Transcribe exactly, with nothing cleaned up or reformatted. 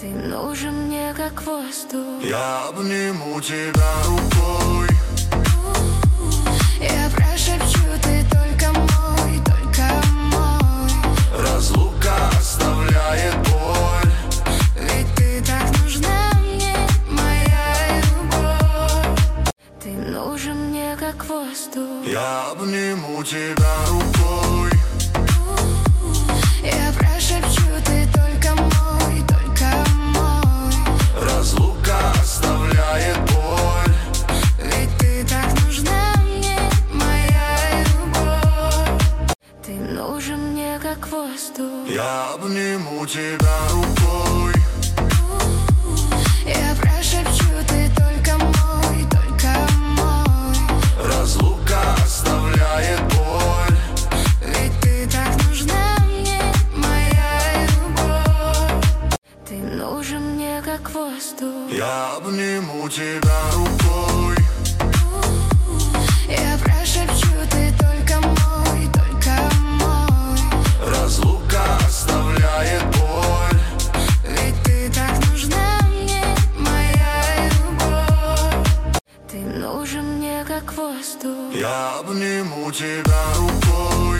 Ты нужен мне как воздух. Я обниму тебя рукой. Я прошепчу, ты только мой, только мой. Разлука оставляет боль, ведь ты так нужна мне, моя любовь. Ты нужен мне как воздух. я обниму тебя рукой. Я прошепчу, ты только мой, только мой. Разлука оставляет боль, ведь ты так нужна мне, моя любовь. Ты нужен мне как воздух. я обниму тебя рукой. Я прошепчу, ты только мой, только мой. Разлука оставляет боль, ведь ты так нужна мне, моя любовь. Ты нужен мне как воздух. я обниму тебя рукой. Я прошепчу, ты только мой, только мой. Разлука оставляет боль, ведь ты так нужна мне, моя любовь. Ты нужен мне как воздух. я обниму тебя рукой.